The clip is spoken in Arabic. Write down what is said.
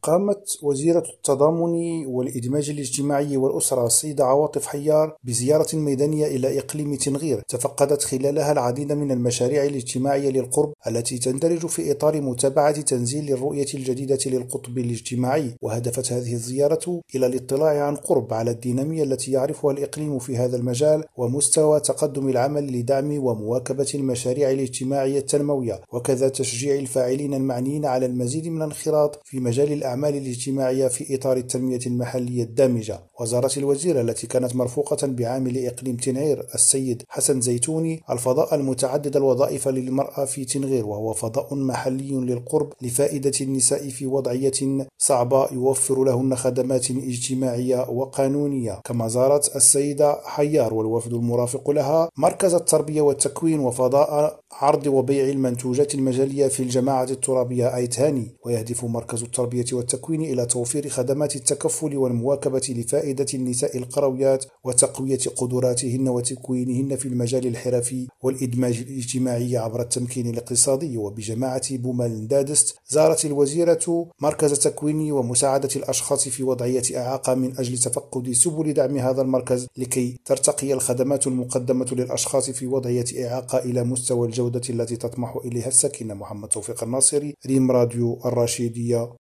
قامت وزيرة التضامن والإدماج الاجتماعي والأسرة السيدة عواطف حيار بزيارة ميدانية إلى إقليم تنغير تفقدت خلالها العديد من المشاريع الاجتماعية للقرب التي تندرج في إطار متابعة تنزيل الرؤية الجديدة للقطب الاجتماعي. وهدفت هذه الزيارة إلى الاطلاع عن قرب على الدينامية التي يعرفها الإقليم في هذا المجال ومستوى تقدم العمل لدعم ومواكبة المشاريع الاجتماعية التنموية، وكذا تشجيع الفاعلين المعنيين على المزيد من الانخراط في مجال الأعمال الاجتماعية في إطار التنمية المحلية الدامجة. وزارة الوزيرة التي كانت مرفوقة بعامل إقليم تنغير السيد حسن زيتوني الفضاء المتعدد الوظائف للمرأة في تنغير، وهو فضاء محلي للقرب لفائدة النساء في وضعية صعبة يوفر لهن خدمات اجتماعية وقانونية. كما زارت السيدة حيار والوفد المرافق لها مركز التربية والتكوين وفضاء عرض وبيع المنتوجات المجالية في الجماعة الترابية آيت هاني. ويهدف مركز التربية والتكوين إلى توفير خدمات التكفل والمواكبة لفائدة النساء القرويات وتقوية قدراتهن وتكوينهن في المجال الحرفي والإدماج الاجتماعي عبر التمكين الاقتصادي. وبجماعة بومال دادست زارت الوزيرة مركز التكوين ومساعدة الأشخاص في وضعية إعاقة من أجل تفقد سبل دعم هذا المركز لكي ترتقي الخدمات المقدمة للأشخاص في وضعية إعاقة إلى مستوى الجودة التي تطمح إليها الساكنة. محمد توفيق الناصري، ريم راديو الرشيدية.